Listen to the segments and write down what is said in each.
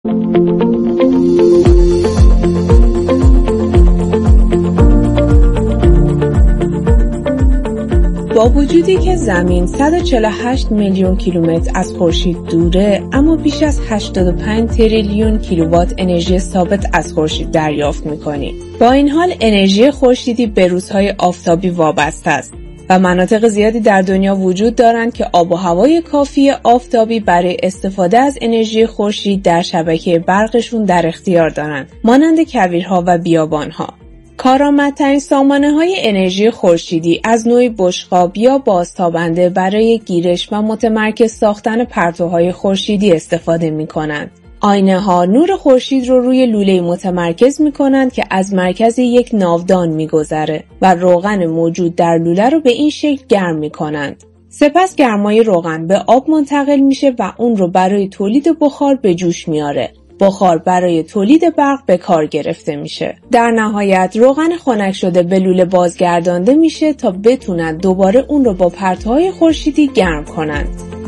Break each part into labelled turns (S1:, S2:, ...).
S1: با وجودی که زمین 148 میلیون کیلومتر از خورشید دوره، اما بیش از 85 تریلیون کیلووات انرژی ثابت از خورشید دریافت می‌کنیم. با این حال انرژی خورشیدی به روزهای آفتابی وابسته است و مناطق زیادی در دنیا وجود دارند که آب و هوای کافی آفتابی برای استفاده از انرژی خورشید در شبکه برقشون در اختیار دارند، مانند کویرها و بیابانها. کارآمدترین سامانه‌های انرژی خورشیدی از نوعی بشقاب یا بازتابنده برای گیرش و متمرکز ساختن پرتوهای خورشیدی استفاده می‌کنند. آینه‌ها نور خورشید رو روی لوله متمرکز می‌کنند که از مرکز یک ناودان می‌گذره و روغن موجود در لوله رو به این شکل گرم می‌کنند. سپس گرمای روغن به آب منتقل میشه و اون رو برای تولید بخار به جوش میاره. بخار برای تولید برق به کار گرفته میشه. در نهایت روغن خنک شده به لوله بازگردانده میشه تا بتونن دوباره اون رو با پرتوهای خورشیدی گرم کنند.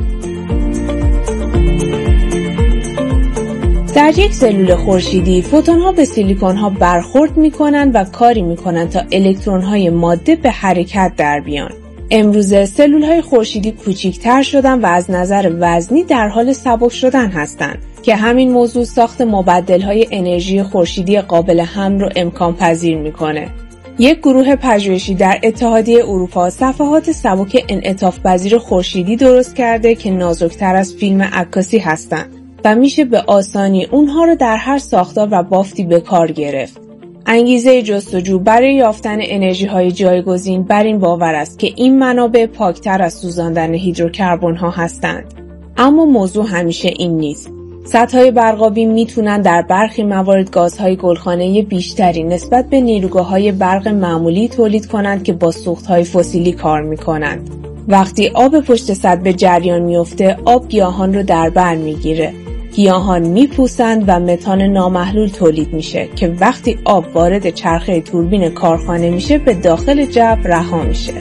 S1: در یک سلول خورشیدی فوتون‌ها به سیلیکون‌ها برخورد میکنن و کاری میکنن تا الکترون‌های ماده به حرکت در بیان. امروزه سلول‌های خورشیدی کوچکتر شدن و از نظر وزنی در حال سبک شدن هستند که همین موضوع ساخت مبدل‌های انرژی خورشیدی قابل حمل رو امکان پذیر میکنه. یک گروه پژوهشی در اتحادیه اروپا صفحات سبک انعطاف پذیر خورشیدی درست کرده که نازکتر از فیلم عکاسی هستند و میشه به آسانی اونها رو در هر ساختار و بافتی به کار گرفت. انگیزه جستجو برای یافتن انرژی‌های جایگزین بر این باور است که این منابع پاکتر از سوزاندن هیدروکربن‌ها هستند. اما موضوع همیشه این نیست. سدهای برقابی میتونن در برخی موارد گازهای گلخانه‌ای بیشتری نسبت به نیروگاه‌های برق معمولی تولید کنند که با سوخت‌های فسیلی کار میکنند. وقتی آب پشت سد به جریان میفته، آب گیاهان رو در بر میگیره. گیاهان میپوسند و متان نامحلول تولید میشه که وقتی آب وارد چرخه توربین کارخانه میشه به داخل جو رها میشه.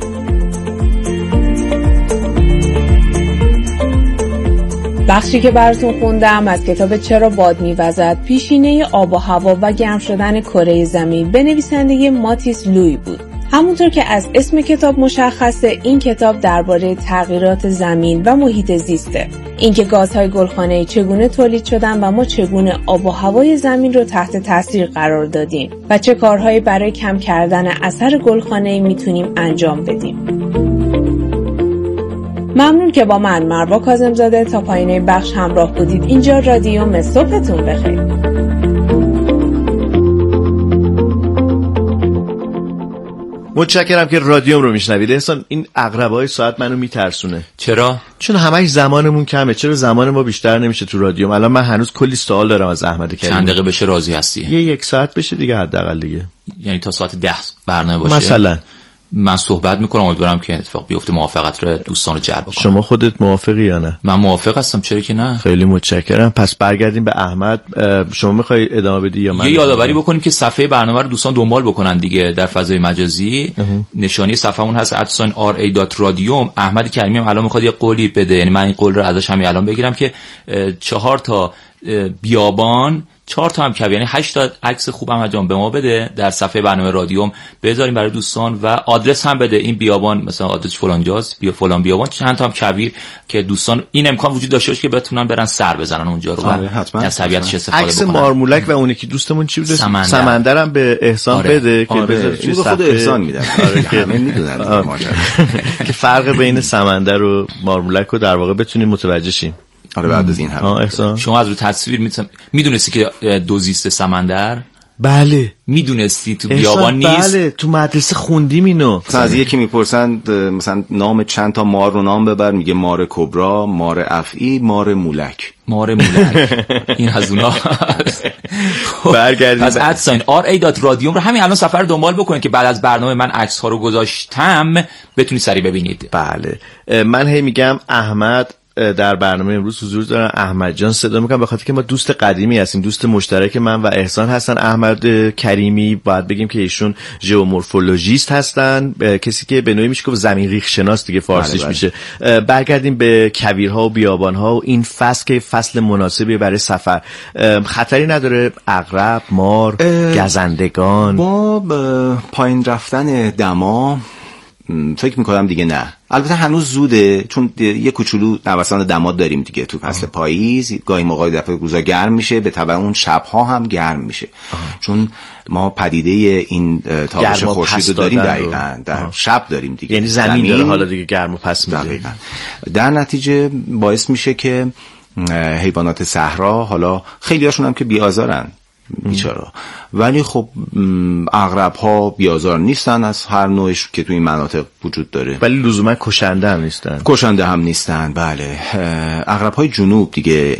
S1: بخشی که براتون خوندم از کتاب چرا باد میوزد، پیشینه آب و هوا و گرم شدن کره زمین به نویسنده ماتیس لوی بود. همونطور که از اسم کتاب مشخصه، این کتاب درباره تغییرات زمین و محیط زیسته. اینکه گازهای گلخانه‌ای چگونه تولید شدن و ما چگونه آب و هوای زمین رو تحت تاثیر قرار دادیم و چه کارهایی برای کم کردن اثر گلخانه‌ای میتونیم انجام بدیم. ممنون که با من مروه کاظم‌زاده تا پایان بخش همراه بودید. اینجا رادیو مصبحتون بخیر.
S2: متشکرم که رادیوم رو میشنوید. احسان، این عقربه‌های ساعت منو میترسونه.
S3: چرا؟
S2: چون همش زمانمون کمه. چرا زمان ما بیشتر نمیشه تو رادیوم؟ الان من هنوز کلی سوال دارم از احمد کریمی.
S3: چند دقیقه بشه راضی هستی؟
S2: یک ساعت بشه دیگه حداقل دیگه.
S3: یعنی تا ساعت 10 برنامه باشه.
S2: مثلا
S3: من صحبت میکنم، امیدوارم که اتفاق بیفته، موافقت رو دوستان رو جلب کنم.
S2: شما خودت موافقی یا نه؟
S3: من موافق هستم، چرا که نه.
S2: خیلی متشکرم. پس برگردیم به احمد. شما میخوای ادامه بدی یا من؟
S3: یه یادآوری بکنیم که صفحه برنامه رو دوستان دنبال بکنن دیگه در فضای مجازی. نشانی صفحمون هست @ra.radium. احمد کریمی هم الان میخواد یه قولی بده، یعنی من این قول رو ازش همین الان بگیرم که 4 تا بیابان 4 تا هم کویر، یعنی 8 تا عکس خوبم انجام به ما بده در صفحه برنامه رادیوم بذاریم برای دوستان و آدرس هم بده. این بیابان مثلا آدرس فلانجاست، فلان بیابان، چند تا هم کویر که دوستان این امکان وجود داشته باشه که بتونن برن سر بزنن اونجا رو و از طبیعتش استفاده
S2: عکس
S3: بکنن.
S2: مارمولک و اونی که دوستمون چی بود؟ سمندرم به احسان بده که بذاره توی
S4: خود احسان میدن. که همه میدونن
S2: که فرق بین سمندر و مارمولک رو در واقع بتونیم متوجه شیم.
S4: آره بعد از این
S3: هم شما از رو تصویر میدونستی که دوزیست سمندر؟
S2: بله
S3: میدونستی تو بیابان نیست؟
S2: بله تو مدرسه خوندیم اینو.
S4: از یکی میپرسند مثلا نام چند تا مار رو نام ببر، میگه مار کبرا، مار افعی، مار مولک.
S3: مار مولک این از اونا.
S2: برگردیم
S3: از @ra.radium رو همین الان سفر دنبال بکنید که بعد از برنامه من عکس ها رو گذاشتم بتونید سریع ببینید.
S2: بله من هی میگم احمد در برنامه امروز حضور دارن. احمد جان صدا میکنم به خاطر که ما دوست قدیمی هستیم، دوست مشترک من و احسان هستن. احمد کریمی باید بگیم که ایشون ژئومورفولوژیست هستن، کسی که به نوعی میشه که زمین ریخ شناس دیگه فارسیش میشه. برگردیم به کویرها و بیابانها و این فصل که فصل مناسبی برای سفر. خطری نداره عقرب، مار، گزندگان؟
S4: با پایین رفتن دما فکر میکنم دیگه نه. البته هنوز زوده، چون یه کوچولو نوسان دما داریم دیگه تو فصل پاییز. گاهی موقع دفعه روزا گرم میشه، به تبع اون شبها هم گرم میشه. چون ما پدیده این تابش خورشید رو داریم دقیقاً در شب داریم دیگه،
S2: یعنی زمین داره حالا دیگه گرم و پس میده.
S4: دقیقاً. در نتیجه باعث میشه که حیوانات صحرا، حالا خیلی هاشون هم که بی‌آزارن بیچاره، ولی خب عقرب ها بیازار نیستن از هر نوعش که تو این مناطق وجود داره،
S2: ولی لزوما کشنده هم نیستن.
S4: کشنده هم نیستن، بله. عقرب های جنوب دیگه،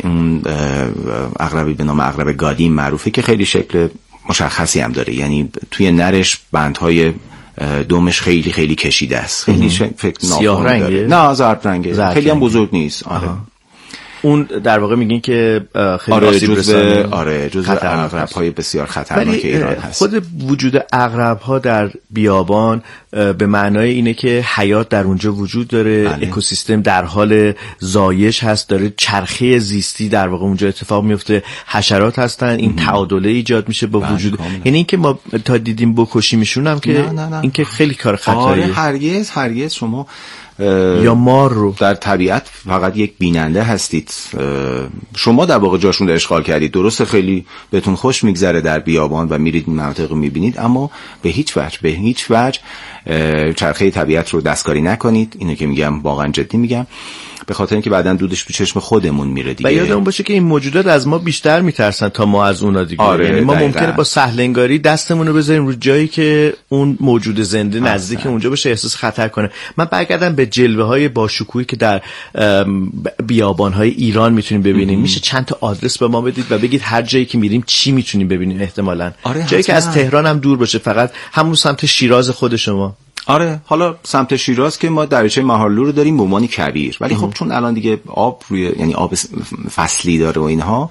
S4: عقربی به نام عقرب گادیم معروفه که خیلی شکل مشخصی هم داره، یعنی توی نرش بندهای دومش خیلی خیلی کشیده است، خیلی فکر
S2: سیاه رنگه؟
S4: نه زرد رنگه، خیلی هم بزرگ نیست. آره.
S2: اون در واقع میگین که خیلی
S4: جزء عقرب‌های بسیار خطرناک ایران هست.
S2: خود وجود عقرب‌ها در بیابان به معنای اینه که حیات در اونجا وجود داره، بله. اکوسیستم در حال زایش هست، داره چرخه زیستی در واقع اونجا اتفاق میفته، حشرات هستن، این تعادله ایجاد میشه با وجود. یعنی اینکه ما تا دیدیم بکشیمشون هم که این که خیلی کار خطریه.
S4: هرگز شما
S2: یا مار رو
S4: در طبیعت فقط یک بیننده هستید. شما در واقع جاشون رو اشغال کردید. درسته خیلی بهتون خوش میگذره در بیابان و میرید این مناطق رو میبینید، اما به هیچ وجه چرخه طبیعت رو دستکاری نکنید. اینو که میگم واقعا جدی میگم، به خاطر اینکه بعداً دودش تو چشم خودمون میره دیگه.
S2: و یادمون باشه که این موجودات از ما بیشتر میترسن تا ما از اونا دیگه. یعنی ما ممکنه با سهلنگاری دستمون رو بذاریم رو جایی که اون موجود زنده نزدیک اونجا باشه، احساس خطر کنه. من برگردم به جلوه‌های باشکوهی که در بیابان‌های ایران میتونیم ببینیم. میشه چند تا آدرس به ما بدید و بگید هر جایی که میریم چی میتونیم ببینیم احتمالاً؟ جایی که از تهران هم دور باشه، فقط همون سمت شیراز خود شما.
S4: آره، حالا سمت شیراز که ما دریاچه مهارلو رو داریم به عنوان کویر، ولی خب چون الان دیگه آب یعنی آب فصلی داره و اینها،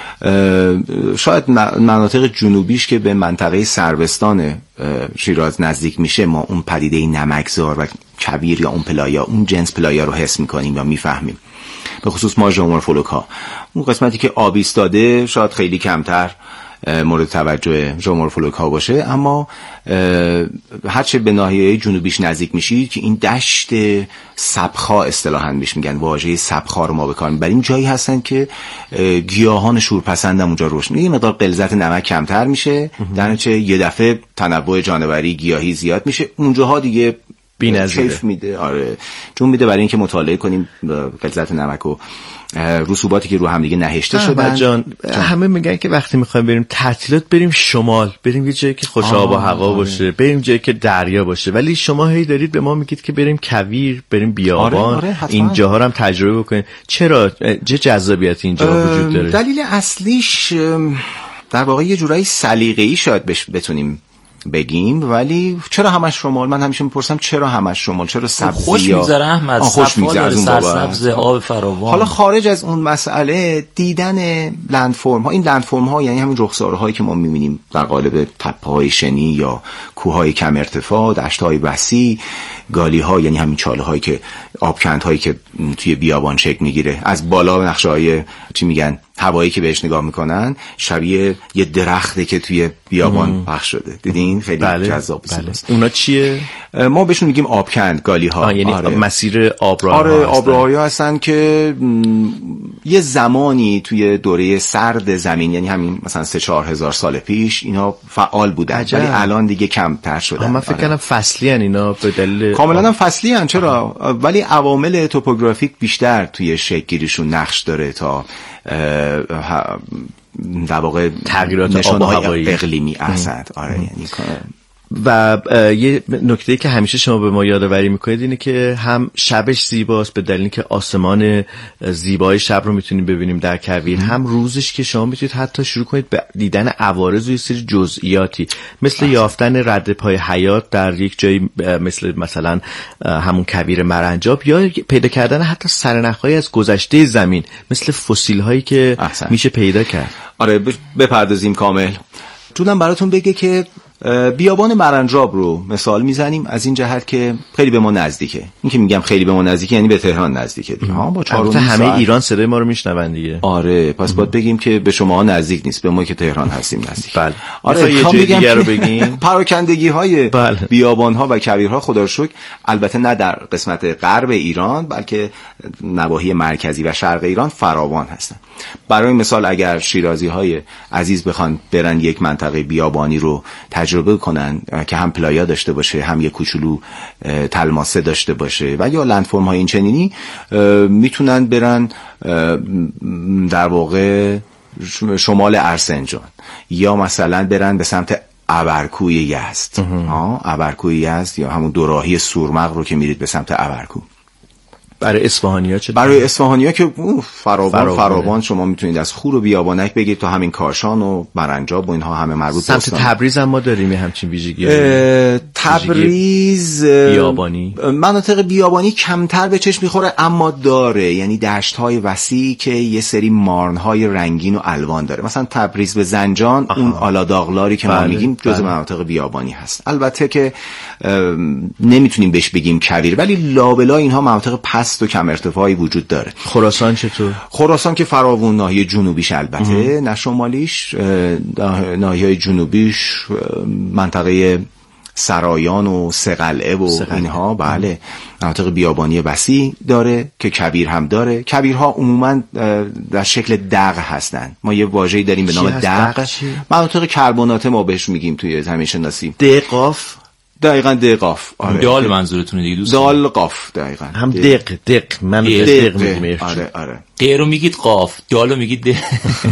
S4: شاید مناطق جنوبیش که به منطقه سروستان شیراز نزدیک میشه، ما اون پدیده نمکزار و کویر یا اون پلایا، اون جنس پلایا رو حس میکنیم یا میفهمیم. به خصوص ما ژئومورفولوژها، اون قسمتی که آب ایستاده شاید خیلی کمتر مورد توجه ژئومورفولوژها باشه، اما هرچه به ناحیه جنوبیش نزدیک میشید که این دشت سبخا اصطلاحاً بهش میگن، واژه سبخا رو ما به کار میبریم، جایی هستن که گیاهان شورپسند هم اونجا رشد میکنه، یه مقدار غلظت نمک کمتر میشه، در نتیجه یه دفعه تنوع جانوری گیاهی زیاد میشه، اونجاها دیگه
S2: بی‌نظیره.
S4: کیف میده. آره، جون میده برای اینکه مطالعه کنیم غلظت نمک و رسوباتی که رو هم دیگه نهشته شدن.
S2: جان همه میگن که وقتی میخوایم بریم تعطیلات بریم شمال، بریم یه جایی که خوش آب و هوا باشه، بریم جایی که دریا باشه، ولی شما هی دارید به ما میگید که بریم کویر، بریم بیابان، این جاها رو هم تجربه بکنیم. چرا؟ چه جذابیتی اینجا وجود داره؟
S4: دلیل اصلیش در واقع یه جورایی سلیقه‌ای شاید بتونیم بگیم، ولی چرا همش شمال؟ من همیشه میپرسم چرا همش شمال؟ چرا سبزی؟
S3: خوش میگذره احمد،
S4: خوش میگذره،
S3: سرسبز، آب فراوان.
S4: حالا خارج از اون مسئله، دیدن لندفرم ها، این لندفرم ها یعنی همین رخسارهایی که ما میبینیم در قالب تپه‌های شنی یا کوههای کم ارتفاع، دشت‌های وسیع، گالی ها یعنی همین چاله هایی که آبکند هایی که توی بیابان شکل میگیره، از بالا نقشه‌های چی میگن هوایی که بهش نگاه میکنن شبیه یه درخته که توی بیابان پخش شده. دیدین خیلی جذاب است.
S2: اونا چیه؟
S4: ما بهشون میگیم آبکند، گالی ها.
S2: یعنی مسیر آبراها.
S4: آره، آبراهایی هستن که یه زمانی توی دوره سرد زمین، یعنی همین مثلا 3-4 هزار سال پیش اینا فعال بودن، ولی الان دیگه کمتر شدن.
S2: من فکر کنم فصلی ان اینا به دلیل
S4: کاملا فصلی ان. چرا؟ ولی عوامل توپوگرافیک بیشتر توی شکل گیریشون نقش داره تا در واقع
S2: تغییرات آب و هوایی
S4: اقلیمی. آره، یعنی
S2: و یه نکته که همیشه شما به ما یادآوری میکنید اینه که هم شبش زیباست به دلیل که آسمان زیبای شب رو میتونیم ببینیم در کویر، هم روزش که شما میتونید حتی شروع کنید به دیدن عوارض و یه سری جزئیاتی مثل یافتن رد پای حیات در یک جایی مثلا همون کویر مرنجاب، یا پیدا کردن حتی سرنخ‌هایی از گذشته زمین مثل فسیل هایی که میشه پیدا کرد.
S4: آره بپردازیم کامل. جونم براتون بگه که بیابان مرنجاب رو مثال میزنیم از این جهت که خیلی به ما نزدیکه. این که میگم خیلی به ما نزدیکه یعنی به تهران نزدیکه دیگه. با 4
S2: همه ایران صدای ما رو میشنون دیگه.
S4: آره پس باید بگیم که به شما نزدیک نیست، به ما که تهران هستیم نزدیک.
S2: بله.
S4: آره
S2: یه جای دیگه رو بگیم.
S4: پراکندگی های بیابان ها و کویرها خدا رو شکر البته نه در قسمت غرب ایران بلکه نواحی مرکزی و شرق ایران فراوان هستن. برای مثال اگر شیرازی های عزیز بخوان برن یک منطقه بیابانی رو تجربه کنن که هم پلایا داشته باشه، هم یک کوچولو تلماسه داشته باشه و یا لندفرم های این چنینی، میتونن برن در واقع شمال ارسنجان یا مثلا برن به سمت ابرکوی یزد. ابرکوی یزد یا همون دوراهی سورمق رو که میرید به سمت ابرکو.
S2: برای اصفهانی‌ها چه؟
S4: برای اصفهانی‌ها که فراوان شما میتونید از خور و بیابانک بگید تا همین کاشان و مرنجاب و اینها همه مربوط به
S2: سمت تبریز هم ما داریم همچین ویژگی.
S4: تبریز
S2: بیابانی،
S4: مناطق بیابانی کمتر به چشم میخوره اما داره، یعنی دشت‌های وسیعی که یه سری مارن‌های رنگین و الوان داره. مثلا تبریز به زنجان اون آلاداغلاری که ما میگیم جزء مناطق بیابانی هست. البته که نمیتونیم بهش بگیم کویر، ولی لابلا اینها مناطق پست و کم ارتفاعی وجود داره.
S2: خراسان چطور؟
S4: خراسان که فراوون ناحیه جنوبیش البته نه شمالیش، ناحیه جنوبیش منطقه سرایان و سقلعه و اینها بله مناطق بیابانی وسیع داره که کویر هم داره. کویرها عموما در شکل دغ هستن. ما یه واژه‌ای داریم به نام دغ، مناطق کربناته ما بهش میگیم توی زمین شناسی.
S2: دقاف
S4: دقیقاً دقاف.
S3: آره. دال منظورتونه دیگه دوست.
S4: دال قاف دقیقاً.
S2: هم دق من دق میگم.
S4: آره.
S3: د رو میگید قاف، دال رو میگید د.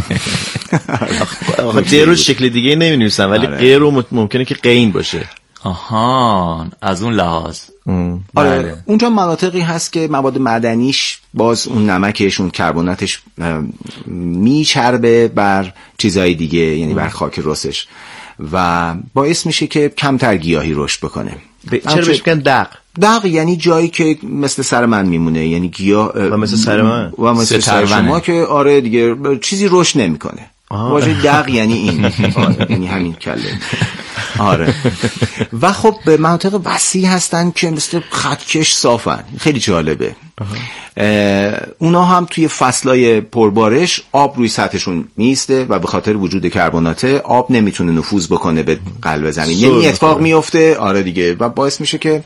S2: آخه د رو شکل دیگه نمی‌نویسن ولی ق رو ممکنه که قین باشه.
S3: آها از اون لحاظ.
S4: آره اونجا مناطقی هست که مواد معدنیش باز اون نمکش اون کربناتش میچربه بر چیزای دیگه، یعنی بر خاک رسش و باعث میشه که کمتر گیاهی رشد بکنه.
S2: چرا بهش میگن دغ؟
S4: دغ یعنی جایی که مثل سر من میمونه، یعنی گیاه
S2: و مثل سر من
S4: و مثل سر شما که آره دیگه چیزی رشد نمیکنه. واژه دغ یعنی این یعنی همین کله. آره و خب به مناطق وسیع هستن که مثل خطکش صافن. خیلی جالبه. اونا هم توی فصلای پربارش آب روی سطحشون میسته و به خاطر وجود کربناته آب نمیتونه نفوذ بکنه به قلب زمین، یعنی اتفاق میفته. آره دیگه و باعث میشه که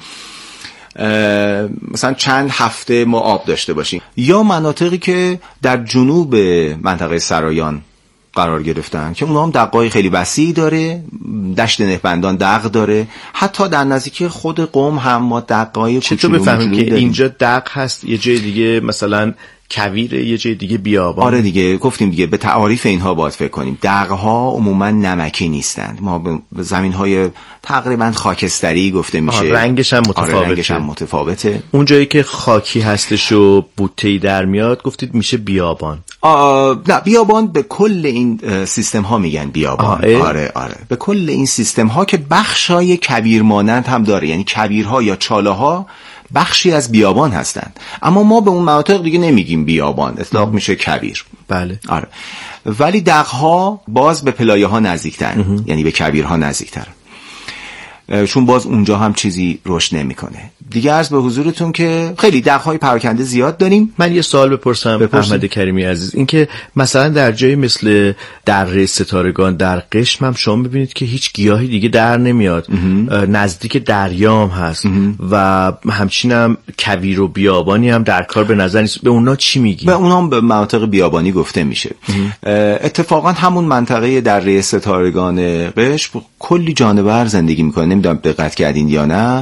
S4: مثلا چند هفته ما آب داشته باشیم. یا مناطقی که در جنوب منطقه سرایان قرار گرفتن که اونها هم دغ‌های خیلی وسیع داره، دشت نهبندان دغ داره، حتی در نزدیکی خود قم هم ما دغ‌های کوچولو.
S2: چطور بفهمیم که اینجا دغ هست یه جای دیگه مثلا کویر یه جای دیگه بیابان؟
S4: آره دیگه گفتیم دیگه به تعاریف اینها باید فکر کنیم. دغ‌ها عموما نمکی نیستند، ما به زمین‌های تقریبا خاکستری گفته میشه.
S2: رنگش هم متفاوته.
S4: آره رنگش هم متفاوته.
S2: اون جایی که خاکی هستش و بوته‌ای در میاد گفتید میشه بیابان.
S4: نه بیابان به کل این سیستم ها میگن بیابان. آره به کل این سیستم ها که بخشای کویر مانند هم داره، یعنی کویرها یا چاله ها بخشی از بیابان هستند، اما ما به اون مناطق دیگه نمیگیم بیابان، اطلاق میشه کویر.
S2: بله.
S4: آره ولی دغ‌ها باز به پلایه ها نزدیکترن، یعنی به کویرها نزدیکتر، چون باز اونجا هم چیزی رشد نمیکنه. دیگه عرض به حضورتون که خیلی دغ‌های پراکنده زیاد داریم.
S2: من یه سوال بپرسم احمد کریمی عزیز، این که مثلا در جایی مثل دره ستارگان در قشم هم شما ببینید که هیچ گیاهی دیگه در نمیاد، نزدیک دریام هست و همچنین هم کویر و بیابانی هم در کار به نظر نیست. به اونا چی میگی؟
S4: به اونا هم به مناطق بیابانی گفته میشه. اتفاقا همون منطقه دره ستارگان قشم کلی جانور زندگی میکنه، نمیدونم دقت کردین یا نه.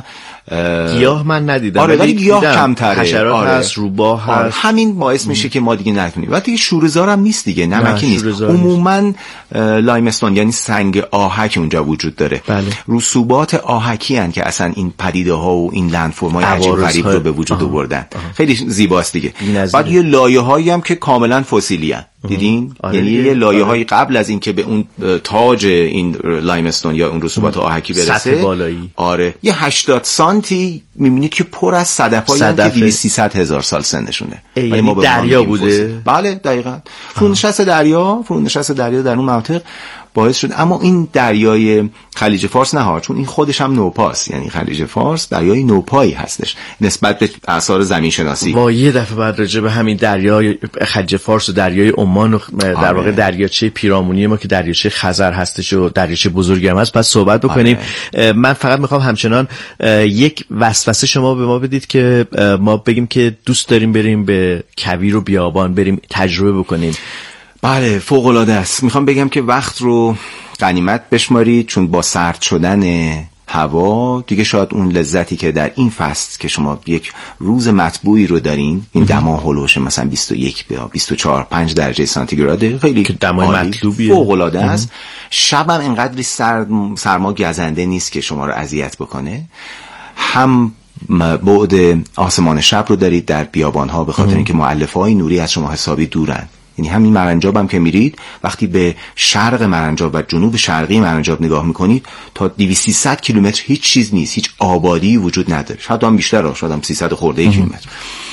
S2: گیاه من ندیدم.
S4: ولی گیاه کمتره.
S2: حشرات هست، روباه هست.
S4: همین باعث میشه که ما دیگه نتونیم. و دیگه شوره‌زار هم نیست دیگه، نمکی نیست. عموما لایمستون یعنی سنگ آهک اونجا وجود داره. رسوبات آهکی هستن که اصلا این پدیده ها و این لندفرم‌های عجیب غریب رو به وجود آوردن. خیلی زیباست دیگه. بعد یه لایه‌هایی هم که کاملا فسیلی ان. دیدین؟ یعنی یه لایه‌های قبل از این که به اون تاج این لایمستون یا اون رسوبات آهکی برسه،
S2: سطح بالایی،
S4: یه 80 سانتی می‌بینید که پر از صدف‌هایی که 200-300 هزار سال سنشونه.
S2: یعنی دریا بوده.
S4: بله دقیقاً. فرونشست دریا در اون منطقه باعث شد. اما این دریای خلیج فارس نه، چون این خودش هم نوپاست، یعنی خلیج فارس دریای نوپایی هستش نسبت به آثار زمین شناسی.
S2: یه دفعه بعد راجع به همین دریای خلیج فارس و دریای عمان و در واقع دریاچه پیرامونی ما که دریاچه خزر هستش و دریاچه بزرگی هم هست پس صحبت بکنیم. من فقط میخوام همچنان یک وسوسه شما به ما بدید که ما بگیم که دوست داریم بریم به کویر و بیابان، بریم تجربه بکنیم.
S4: بله فوق‌العاده است. میخوام بگم که وقت رو غنیمت بشمارید، چون با سرد شدن هوا دیگه شاید اون لذتی که در این فصل که شما یک روز مطبوعی رو دارین، این دما هولوش مثلا 21 یا 24-5 درجه سانتیگراده، خیلی
S2: که دمای مطلوبیه،
S4: فوق‌العاده است. شبم اینقدری سرما گزنده نیست که شما رو اذیت بکنه. هم بعد آسمان شب رو دارید در بیابان‌ها به خاطر اینکه مؤلفه‌های نوری از شما حسابی دورن. یعنی همین مرنجاب هم که میرید وقتی به شرق مرنجاب و جنوب شرقی مرنجاب نگاه میکنید تا 200-300 کیلومتر هیچ چیز نیست، هیچ آبادی وجود نداره، شاید هم بیشتر، شاید هم 300 خورده کیلومتر.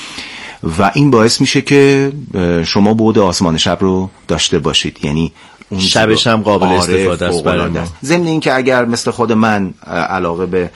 S4: و این باعث میشه که شما بعد آسمان شب رو داشته باشید، یعنی
S2: شبش هم قابل استفاده است برای ما.
S4: ضمن این که اگر مثل خود من علاقه به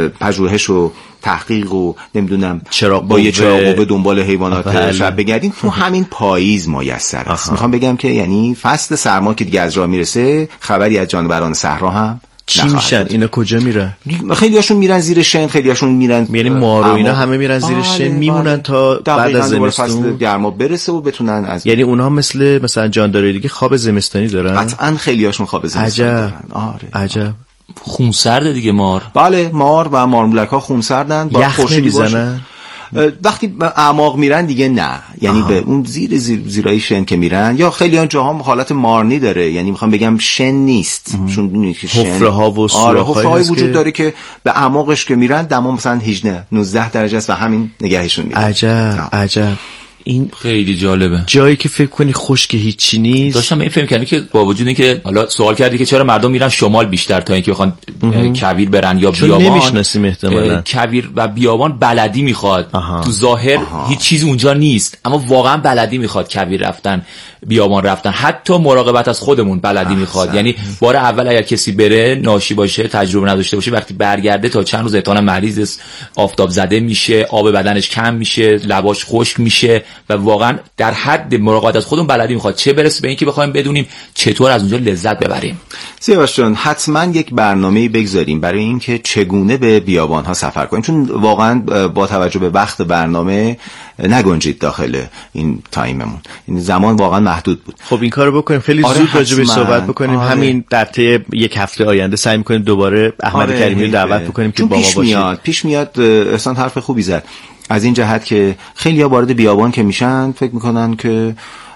S4: پژوهش و تحقیق و نمیدونم با یه چراغ به دنبال حیوانات شب بگردین، تو همین پاییز میسر است. میخوام بگم که یعنی فصل سرما که دیگه از راه میرسه، خبری از جانوران صحرا هم
S2: چی میشن؟ اینا کجا میرن؟
S4: خیلی هاشون میرن زیر شن، خیلی هاشون میرن،
S2: یعنی مار و اینا همه میرن زیر شن، میمونن تا بعد از زمستون
S4: گرما برسه و بتونن از،
S2: یعنی اونها مثلا جاندارای دیگه خواب زمستانی دارن.
S4: قطعا خیلی هاشون خواب زمستانی دارن.
S2: عجب.
S3: خونسرده دیگه مار.
S4: بله مار و مارمولک ها خونسردن، با
S2: یخ میزنن.
S4: وقتی اعماق میرن دیگه نه، یعنی به اون زیرای شن که میرن، یا خیلی آن جاها حالت مارنی داره، یعنی میخوام بگم شن نیست، چون میدونید که شن
S2: حفره ها و
S4: سوراخ‌های وجود داره که به اعماقش که میرن دما مثلا 18-19 درجه است و همین نگهشون میره.
S2: عجب. این
S3: خیلی جالبه،
S2: جایی که فکر کنی خشک هیچی نیست.
S3: داشتم این فهم کردم که با وجود اینکه حالا سوال کردی که چرا مردم میرن شمال بیشتر تا اینکه بخوان کویر برن یا بیابان،
S2: چون نمیشناسیم احتمالاً.
S3: کویر و بیابان بلدی میخواد. تو ظاهر هیچ چیز اونجا نیست، اما واقعا بلدی میخواد کویر رفتن، بیابان رفتن، حتی مراقبت از خودمون بلدی میخواد. یعنی بار اول اگر کسی بره ناشی باشه، تجربه نداشته باشه، وقتی برگرده تا چند روز احتمالاً مریض است، آفتاب زده میشه، آب بدنش کم میشه، لباش خشک میشه و واقعا در حد مراقبت از خودمون بلدی میخواد، چه برسه به اینکه بخوایم بدونیم چطور از اونجا لذت ببریم.
S4: سیاوش جان حتما یک برنامه‌ای بگذاریم برای اینکه چگونه به بیابان‌ها سفر کنیم، چون واقعا با توجه به وقت برنامه نگنجید داخل این تایممون، این زمان واقعا محدود بود.
S2: خب این کارو بکنیم، خیلی زود راجع بهش صحبت بکنیم. همین در طی یک هفته آینده سعی می‌کنیم دوباره احمد کریمی رو دعوت بکنیم که با ما باشه.
S4: پیش میاد احسان حرف خوبی زد از این جهت که خیلی‌ها وارد بیابان که میشن فکر میکنن که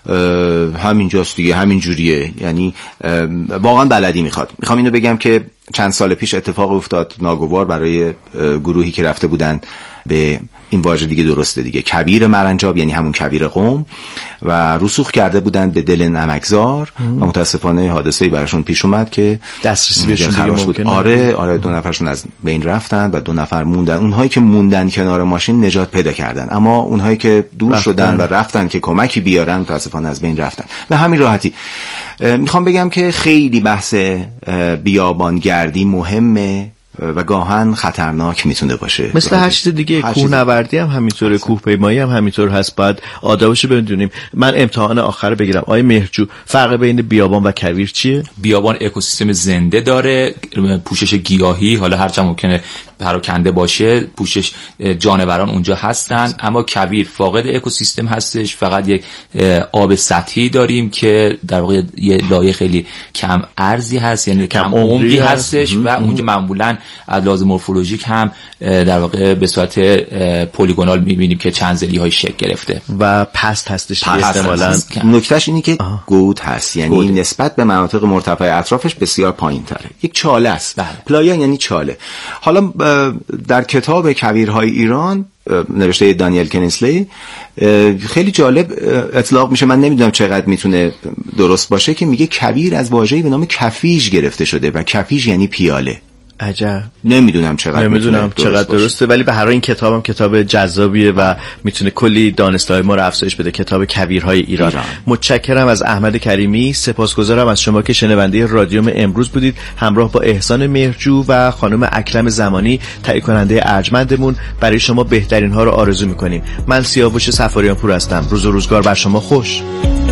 S4: همینجاست دیگه، همین جوریه، یعنی واقعا بلدی میخواد. میخوام اینو بگم که چند سال پیش اتفاق افتاد ناگوار برای گروهی که رفته بودن به این واژه دیگه درسته دیگه، کویر مرنجاب، یعنی همون کویر قم، و رسوخ کرده بودن به دل نمکزار و متاسفانه حادثه‌ای براشون پیش اومد که
S2: دسترسی بهشون دیگه ممکن
S4: آره 2 نفرشون از بین رفتن و 2 نفر موندن. اونهایی که موندن کنار ماشین نجات پیدا کردن، اما اونهایی که دور شدن و رفتن که کمکی بیارن متاسفانه از بین رفتن. به همین راحتی میخوام بگم که خیلی بحث بیابانگردی مهمه و گاهن خطرناک میتونه باشه،
S2: مثل هر چیز دیگه. کوهنوردی هم همینطوره، کوهپیمایی هم همینطور هست، باید آدابشو بدونیم. من امتحان آخر بگیرم. آیه مهرجو، فرق بین بیابان و کویر چیه؟
S3: بیابان اکوسیستم زنده داره، پوشش گیاهی، حالا هرچند ممکنه پراکنده باشه، پوشش جانوران اونجا هستن، اما کویر فاقد اکوسیستم هستش. فقط یک آب سطحی داریم که در واقع یه لایه خیلی کم ارزی هست، یعنی کم عمقی هستش و اونجا معمولا از لحاظ مورفولوژیک هم در واقع به صورت پلیگونال می‌بینیم که چند زلی های شکل گرفته
S2: و پست هستش احتمالاً.
S4: نکتهش اینه که گود هست، یعنی نسبت به مناطق مرتفع اطرافش بسیار پایین‌تره. یک چاله است. پلایا یعنی چاله. حالا در کتاب کویرهای ایران نوشته دانیل کنسلی خیلی جالب اطلاق میشه، من نمیدونم چقدر میتونه درست باشه، که میگه کویر از واژه‌ای به نام کفیژ گرفته شده و کفیژ یعنی پیاله.
S2: عجب.
S4: نمیدونم چقدر
S2: درسته، ولی به هر حال این کتابم کتاب جذابیه و میتونه کلی دانسته‌های ما رو افزایش بده. کتاب کویرهای ایران. متشکرم از احمد کریمی، سپاسگزارم از شما که شنونده رادیوم امروز بودید. همراه با احسان مهرجو و خانم اکرم زمانی تهیه کننده ارجمندمون برای شما بهترین ها رو آرزو میکنیم. من سیاوش صفاریان پور هستم. روز و روزگار بر شما خوش.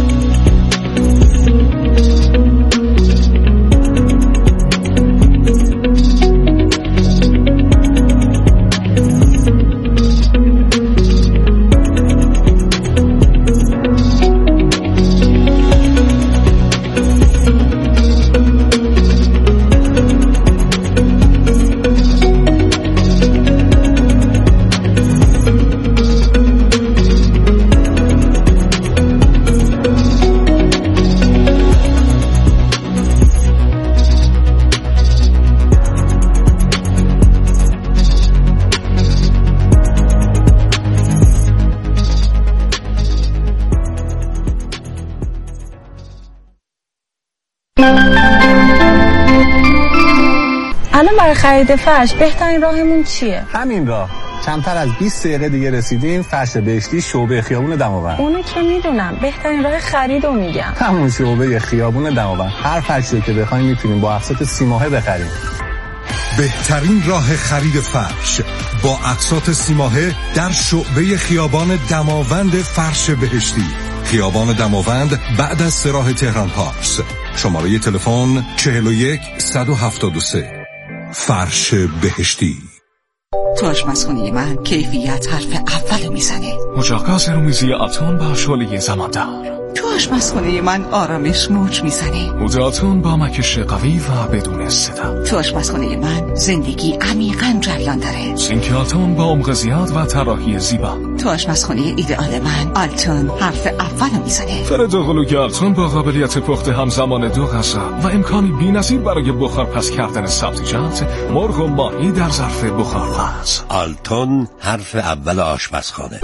S5: الان برای خرید فرش بهترین راهمون چیه؟
S6: همین راه. کمتر از 20 دقیقه دیگه رسیدیم. فرش بهشتی شعبه خیابون دماوند.
S5: اونو که میدونم، بهترین راه خریدو میگم.
S6: همون شعبه خیابون دماوند. هر فرشی که بخوایم میتونیم با اقساط 3 ماهه بخریم.
S7: بهترین راه خرید فرش با اقساط 3 ماهه در شعبه خیابان دماوند فرش بهشتی. خیابان دماوند بعد از سراح تهران پارس. شماره تلفن 41 173. فرش بهشتی.
S8: تو آشپزخونه من کیفیت حرف اول میزنه.
S9: مجاقات رومیزی آتون با شعله زماندار.
S8: تو آشپزخونه من آرامش موج میزنه.
S9: موداتون با مکش قوی و بدون صدا.
S8: تو آشپزخونه من زندگی عمیقاً جریان داره.
S9: سینک آتون با عمق زیاد و طراحی زیبا.
S8: تو آشپزخونه ایدئال من آلتون حرف اول میزنه.
S9: فرد قلوی آلتون با قابلیت پخت همزمان 2 غذا و امکانی بی‌نظیر برای بخار پس کردن سبزیجات، مرغ و ماهی در ظرف بخارپز.
S10: آلتون حرف اول آشپزخانه.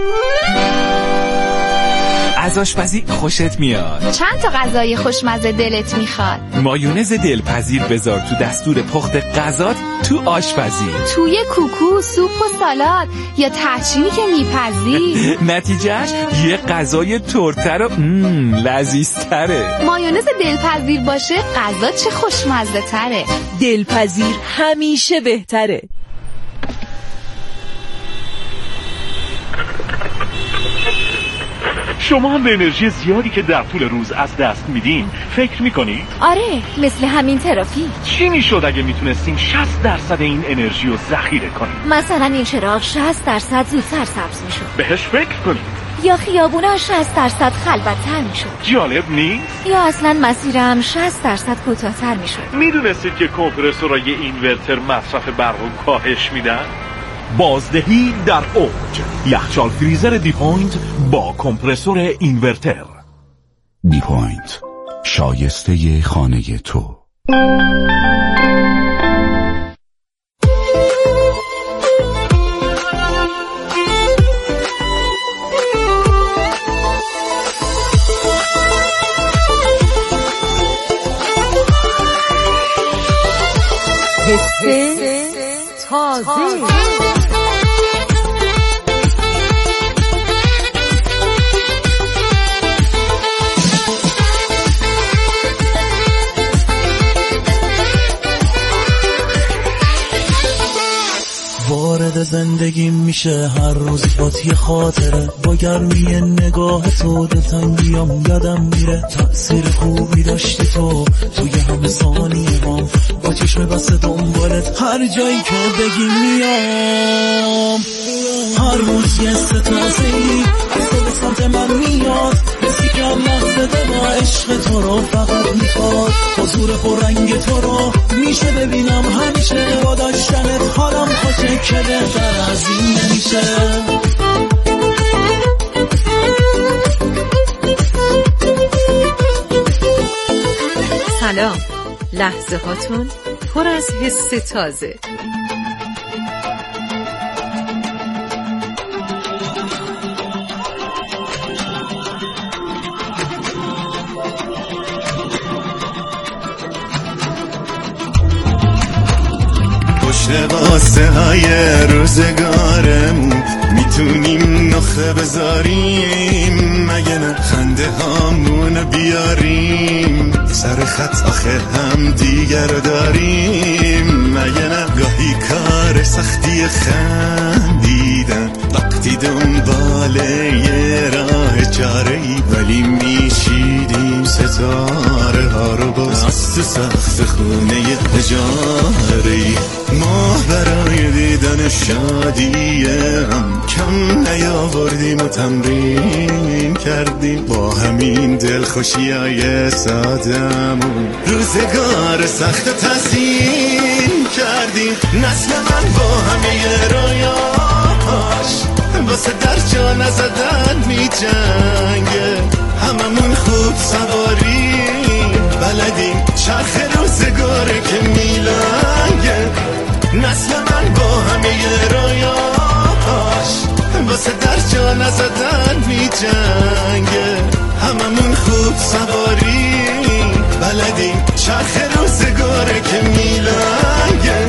S11: از آشپزی خوشت میاد؟
S12: چند تا غذای خوشمزه دلت میخواد؟
S11: مایونز دلپذیر بذار تو دستور پخت غذات تو آشپزی.
S12: توی کوکو، سوپ و سالاد یا تحچینی که میپزی.
S11: نتیجهش یه غذای ترتر و لذیذتره.
S12: مایونز دلپذیر باشه غذا چه خوشمزه تره.
S13: دلپذیر همیشه بهتره.
S14: شما هم به انرژی زیادی که در طول روز از دست میدین فکر میکنید؟
S12: آره، مثل همین ترافیک.
S14: چی میشد اگه میتونستیم 60% این انرژی رو ذخیره کنیم؟
S12: مثلا این چراغ 60% زودتر سبز میشد.
S14: بهش فکر کنید.
S12: یا خیابونا 60% خلوت‌تر میشد.
S14: جالب نیست؟
S12: یا اصلا مسیرم 60% کوتاه‌تر میشد.
S14: میدونستید که کمپرسورای اینورتر مصرف برق رو کاهش میدن؟
S15: بازدهی در اوج. یخچال فریزر دیپوینت با کمپرسور اینورتر.
S16: دیپوینت، شایسته خانه تو.
S13: تازه
S17: وارد زندگی میشه هر روزی بات یه خاطره، با گرمی نگاه تو دلتنگیام یادم میره، تأثیر خوبی داشتی تو توی همه ثانیه هم، با چشم بسته دنبالت هر جایی که بگی میام، هر روز یه ستازه‌ای از تو به سمت من میاد، حسی که هم لحظه با عشق تو رو فقط میخواد، حضور پررنگ تو رو میشه ببینم همیشه، با داشتنت حالم خوشه که بهتر از این نمیشه.
S13: سلام، لحظه هاتون پر از حس تازه.
S18: قصه های روزگارمون میتونیم نخه بذاریم، مگه نه خنده هامون بیاریم، سر خط آخه هم دیگر داریم، مگه نه گاهی کار سختی خندیدن وقتی دنبال یه راه چاره‌ای، ولی میشیدیم ستاره ها رو باز تو سخت خونه اجاره‌ای، ما برای دیدن شادی هم کم نیاوردیم و تمرین کردیم، با همین دلخوشی‌های سادمون روزگار سخت تزیین کردیم، نسل من با همه رویاهاش واسه در جا نزدن می جنگه، هممون خوب سواریم بلدیم چرخ روزگاره که میلنگه، نسل من با همه رویاهاش واسه در جا نزدن می جنگه، هممون خوب سواریم بلدیم چرخ روزگاره که میلنگه.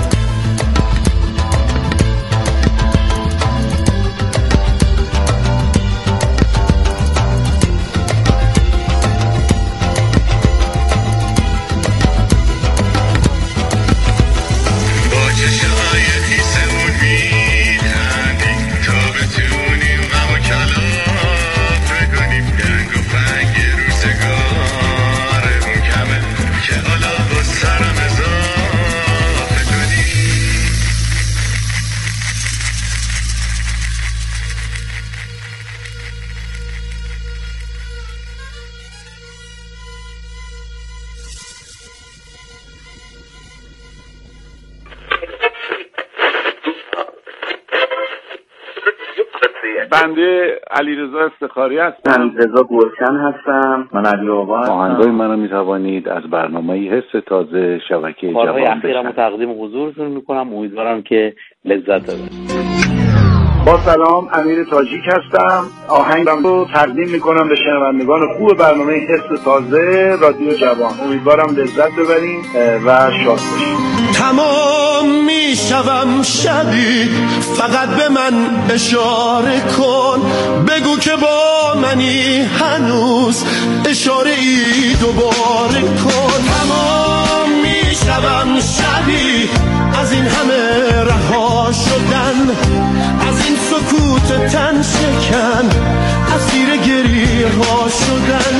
S19: بنده علیرضا افتخاری هستم.
S20: رضا گلشن هستم. من علی آقا هستم.
S19: آهنگای منو میتوانید از برنامه حس تازه شبکه جوان بشنوید.
S20: اخیرمو تقدیم حضورتون میکنم، امیدوارم که لذت ببرید.
S21: با سلام، امیر تاجیک هستم. آهنگم رو تقدیم میکنم به شنوندگان خوب برنامه حس تازه رادیو جوان. امیدوارم لذت ببریم و شاد باشیم.
S18: تمام میشوم شبی فقط به من اشاره کن، بگو که با منی هنوز اشاره ای دوباره کن، تمام میشوم شبی از این همه رها شدن، از این سکوت تن شکن، اسیر گریه ها شدن،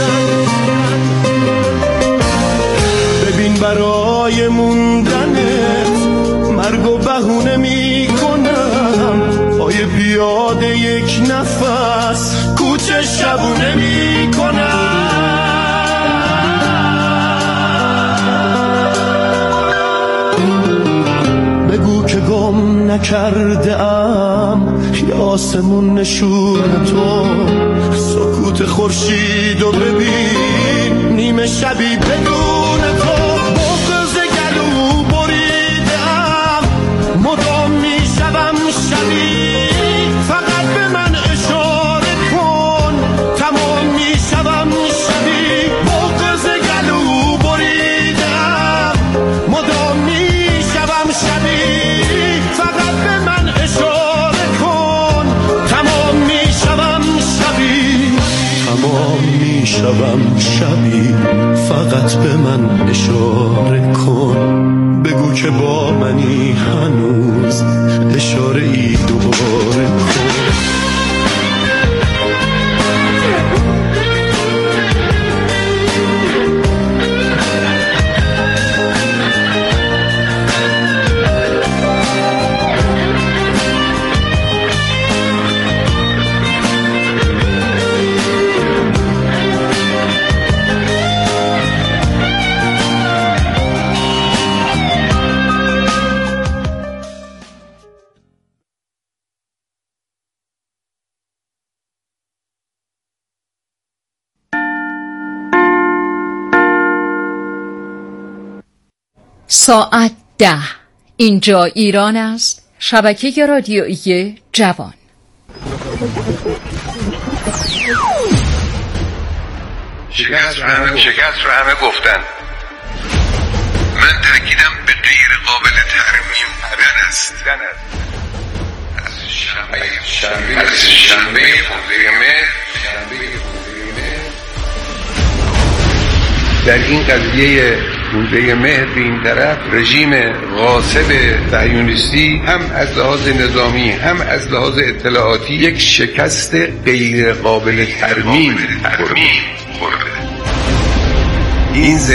S18: ببین برای موندنت مرگ و بهونه می کنم، پای پیاده یک نفس کوچه شبونه می کنم، بگو که گم نکرده ام یه آسمون نشون تو، سکوت خورشید و ببین نیمه شبی بدون تو، بغض گلو بریدم مدام میشوم شبی، فقط به من اشاره کن، تمام میشوم شبی، بغض گلو بریدم مدام میشوم شبی، فقط به من اشاره کن، تمام میشوم شبی، تمام میشوم شبی، فقط به من اشاره کن، بگو که با منی هنوز اشاره ای دوباره کن.
S13: ساعت 10 اینجا ایران است. شبکه رادیویی جوان.
S1: شکست رو همه گفتن. من تأکیدم به غیر قابل ترمیم بودن است. از شنبه خورده مهر در این قضیه روزه مهر به این طرف رژیم غاصب صهیونیستی هم از لحاظ نظامی هم از لحاظ اطلاعاتی یک شکست غیر قابل ترمیم خورده. این